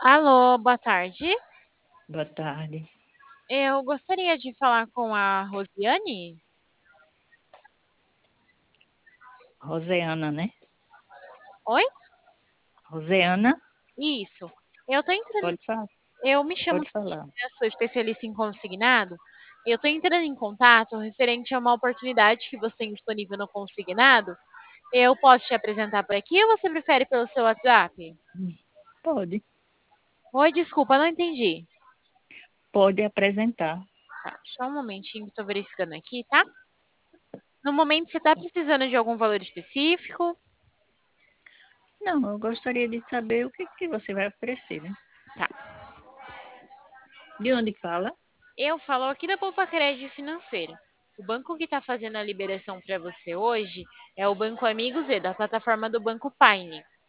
Alô, boa tarde. Boa tarde. Eu gostaria de falar com a Rosiane. Roseana, né? Oi? Roseana, Isso. Eu tô entrando. pode falar. Eu me chamo Pode Cristina, falar. sou especialista em consignado. Eu tô entrando em contato referente a uma oportunidade que você tem disponível no consignado. Eu posso te apresentar por aqui ou você prefere pelo seu WhatsApp? Pode. Oi, desculpa, não entendi. Pode apresentar. Tá, só um momentinho que eu tô verificando aqui, tá? No momento, você tá precisando de algum valor específico? Não, eu gostaria de saber o que você vai oferecer, né? Tá. De onde fala? Eu falo aqui da Poupa Crédito Financeira. O banco que está fazendo a liberação para você hoje é o Banco Amigo Z, da plataforma do Banco Paine.